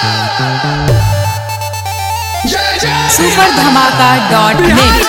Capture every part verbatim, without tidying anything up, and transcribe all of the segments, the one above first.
Super धमाका dot net.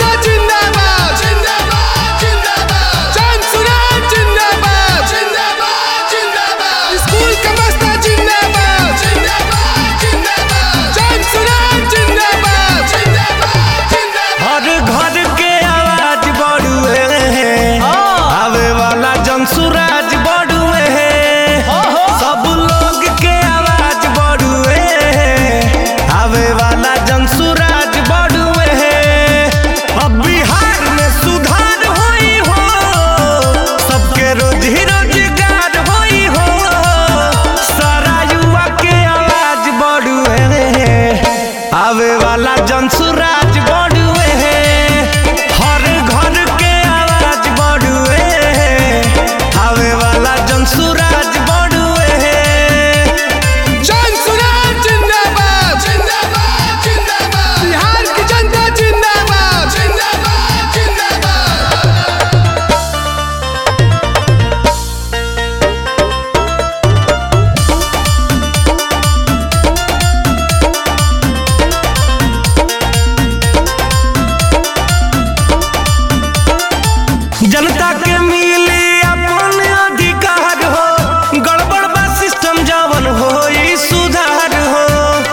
सूरज बड़ुए सब लोग के आवाज बड़ुए आवे वाला जन सूरज बड़ुए। अब बिहार में सुधार होई हो सबके रोजी रोजगार होई हो सारा युवा के आवाज बड़ुए आवे वाला जन सूरज बड़ुए हर घर के आवाज बड़ुए आवे वाला जन सूरज बड़ुए जन सूरज जिंदाबाद जिंदाबाद जिंदाबाद बिहार की जनता जिंदाबाद जिंदाबाद जिंदाबाद। जनता के मिली अपन अधिकार हो गड़बड़ बा सिस्टम जवन हो ई सुधार हो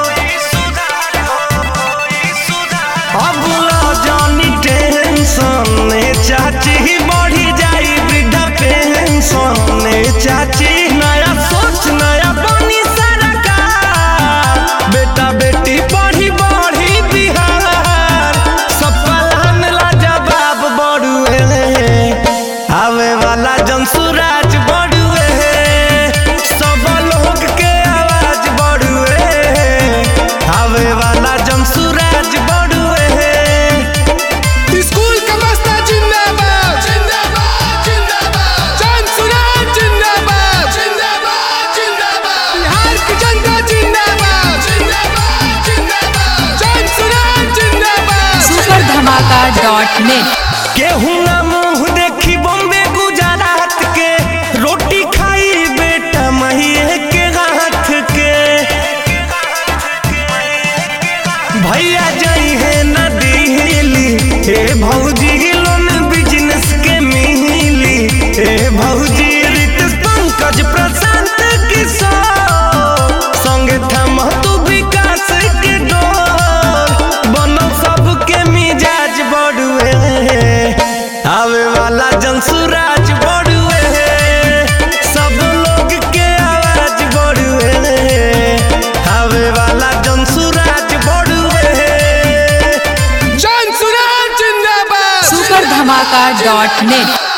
अब लो जानी टेंशन चाची बढ़ी जाई वृद्धा पेंशन चाची नया सोच नया बनी सरकार बेटा बेटी पढ़ी बढ़ी बिहार सब पलान ला जवाब बड़ुए आवे वाला जन सूरज बड़ुए सब लोग के आवाज बड़ुए आवे वाला जन सूरज बड़ुए। स्कूल का मस्ता जिंदाबाद जिंदाबाद जिंदाबाद जन सूरज जिंदाबाद जिंदाबाद जिंदाबाद बिहार की जनता जिंदाबाद जिंदाबाद जिंदाबाद जन सूरज जिंदाबाद। सुपर धमाका डॉट नेट। केहू ना मुँह देखी बॉम्बे गुजरात के रोटी खाई बेटा महिए के हाथ के भैया जाई है न दिल्ली हे भौजी लोन बिजनेस के मिली हे भौजी रितेश पंकज प्रशांत किशोर संगे थम तू विकास के डोर बनो सबके मिजाज बड़ुए आवे वाला जन सूरज बड़ुए सब लोग के आवाज बड़ुए आवे वाला जन सूरज बड़ुए जन सूरज जिंदाबाद। सुपर धमाका डॉट नेट।